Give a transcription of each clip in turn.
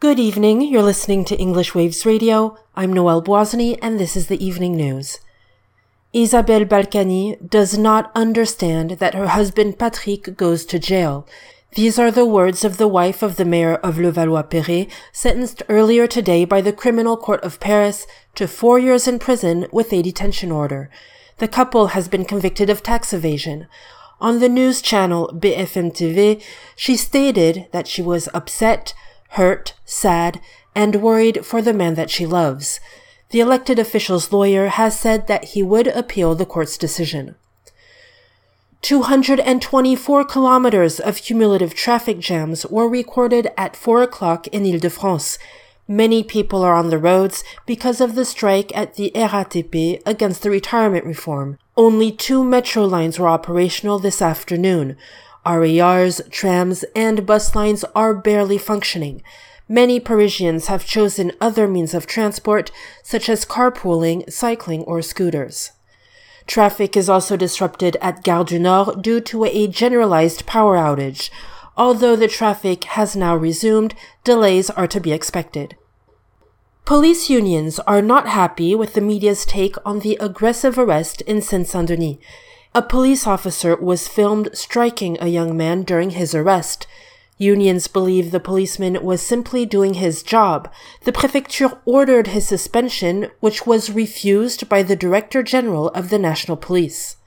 Good evening, you're listening to English Waves Radio. I'm Noelle Boisny, and this is the evening news. Isabelle Balkany does not understand that her husband Patrick goes to jail. These are the words of the wife of the mayor of Levallois-Perret, sentenced earlier today by the Criminal Court of Paris to 4 years in prison with a detention order. The couple has been convicted of tax evasion. On the news channel BFM TV, she stated that she was upset, hurt, sad, and worried for the man that she loves. The elected official's lawyer has said that he would appeal the court's decision. 224 kilometers of cumulative traffic jams were recorded at 4 o'clock in Île-de-France. Many people are on the roads because of the strike at the RATP against the retirement reform. Only 2 metro lines were operational this afternoon. RERs, trams, and bus lines are barely functioning. Many Parisians have chosen other means of transport, such as carpooling, cycling, or scooters. Traffic is also disrupted at Gare du Nord due to a generalized power outage. Although the traffic has now resumed, delays are to be expected. Police unions are not happy with the media's take on the aggressive arrest in Seine-Saint-Denis. A police officer was filmed striking a young man during his arrest. Unions believe the policeman was simply doing his job. The Préfecture ordered his suspension, which was refused by the Director General of the National Police.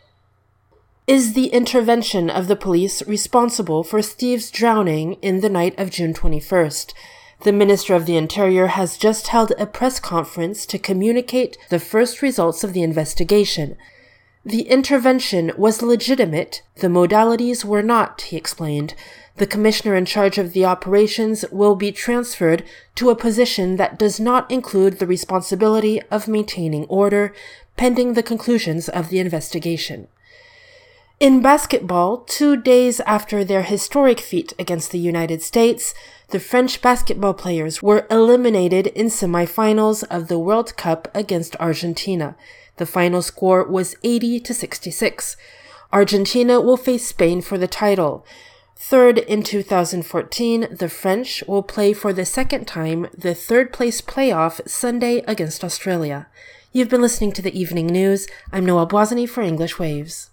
Is the intervention of the police responsible for Steve's drowning in the night of June 21st? The Minister of the Interior has just held a press conference to communicate the first results of the investigation. The intervention was legitimate, the modalities were not, he explained. The commissioner in charge of the operations will be transferred to a position that does not include the responsibility of maintaining order, pending the conclusions of the investigation. In basketball, 2 days after their historic feat against the United States, the French basketball players were eliminated in semifinals of the World Cup against Argentina. The final score was 80-66. Argentina will face Spain for the title. Third in 2014, the French will play for the second time the third-place playoff Sunday against Australia. You've been listening to the Evening News. I'm Noelle Boisny for English Waves.